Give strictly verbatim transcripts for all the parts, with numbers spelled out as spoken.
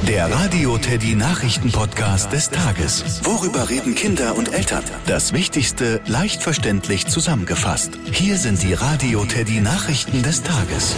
Der Radio Teddy Nachrichten-Podcast des Tages. Worüber reden Kinder und Eltern? Das Wichtigste leicht verständlich zusammengefasst. Hier sind die Radio Teddy Nachrichten des Tages.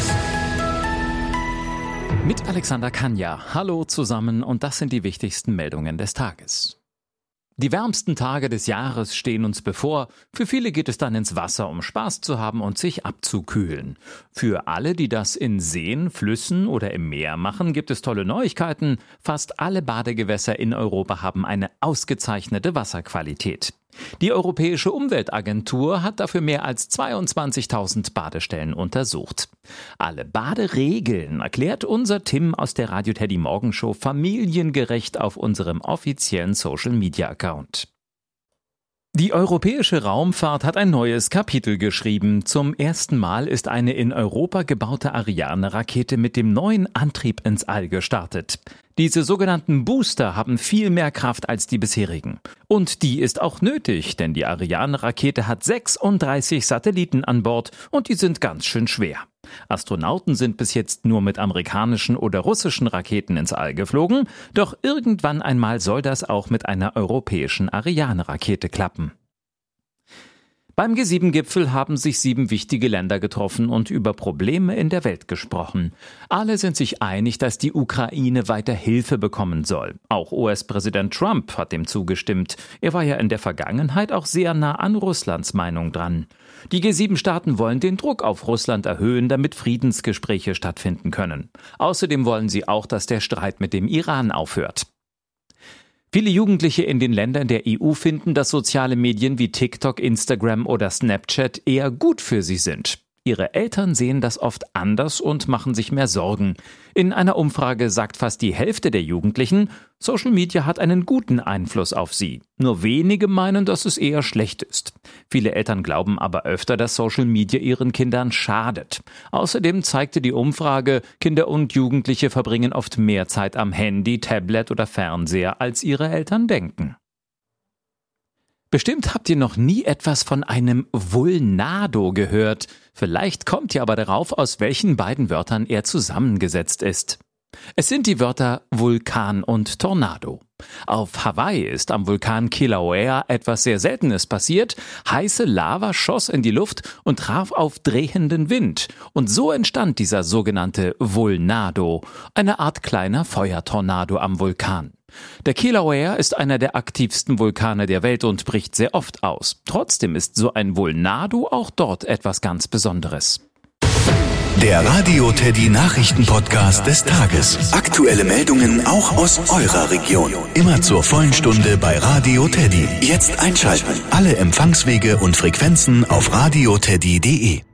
Mit Alexander Kanja. Hallo zusammen und das sind die wichtigsten Meldungen des Tages. Die wärmsten Tage des Jahres stehen uns bevor. Für viele geht es dann ins Wasser, um Spaß zu haben und sich abzukühlen. Für alle, die das in Seen, Flüssen oder im Meer machen, gibt es tolle Neuigkeiten. Fast alle Badegewässer in Europa haben eine ausgezeichnete Wasserqualität. Die Europäische Umweltagentur hat dafür mehr als zweiundzwanzigtausend Badestellen untersucht. Alle Baderegeln erklärt unser Tim aus der Radio Teddy Morgenshow familiengerecht auf unserem offiziellen Social-Media-Account. Die europäische Raumfahrt hat ein neues Kapitel geschrieben. Zum ersten Mal ist eine in Europa gebaute Ariane-Rakete mit dem neuen Antrieb ins All gestartet. Diese sogenannten Booster haben viel mehr Kraft als die bisherigen. Und die ist auch nötig, denn die Ariane-Rakete hat sechsunddreißig Satelliten an Bord und die sind ganz schön schwer. Astronauten sind bis jetzt nur mit amerikanischen oder russischen Raketen ins All geflogen, doch irgendwann einmal soll das auch mit einer europäischen Ariane-Rakete klappen. Beim G sieben Gipfel haben sich sieben wichtige Länder getroffen und über Probleme in der Welt gesprochen. Alle sind sich einig, dass die Ukraine weiter Hilfe bekommen soll. Auch U S-Präsident Trump hat dem zugestimmt. Er war ja in der Vergangenheit auch sehr nah an Russlands Meinung dran. Die G sieben Staaten wollen den Druck auf Russland erhöhen, damit Friedensgespräche stattfinden können. Außerdem wollen sie auch, dass der Streit mit dem Iran aufhört. Viele Jugendliche in den Ländern der E U finden, dass soziale Medien wie TikTok, Instagram oder Snapchat eher gut für sie sind. Ihre Eltern sehen das oft anders und machen sich mehr Sorgen. In einer Umfrage sagt fast die Hälfte der Jugendlichen, Social Media hat einen guten Einfluss auf sie. Nur wenige meinen, dass es eher schlecht ist. Viele Eltern glauben aber öfter, dass Social Media ihren Kindern schadet. Außerdem zeigte die Umfrage, Kinder und Jugendliche verbringen oft mehr Zeit am Handy, Tablet oder Fernseher, als ihre Eltern denken. Bestimmt habt ihr noch nie etwas von einem Vulnado gehört. Vielleicht kommt ihr aber darauf, aus welchen beiden Wörtern er zusammengesetzt ist. Es sind die Wörter Vulkan und Tornado. Auf Hawaii ist am Vulkan Kilauea etwas sehr Seltenes passiert. Heiße Lava schoss in die Luft und traf auf drehenden Wind. Und so entstand dieser sogenannte Vulnado, eine Art kleiner Feuertornado am Vulkan. Der Kilauea ist einer der aktivsten Vulkane der Welt und bricht sehr oft aus. Trotzdem ist so ein Vulnado auch dort etwas ganz Besonderes. Der Radio Teddy Nachrichten-Podcast des Tages. Aktuelle Meldungen auch aus eurer Region. Immer zur vollen Stunde bei Radio Teddy. Jetzt einschalten. Alle Empfangswege und Frequenzen auf radioteddy punkt de.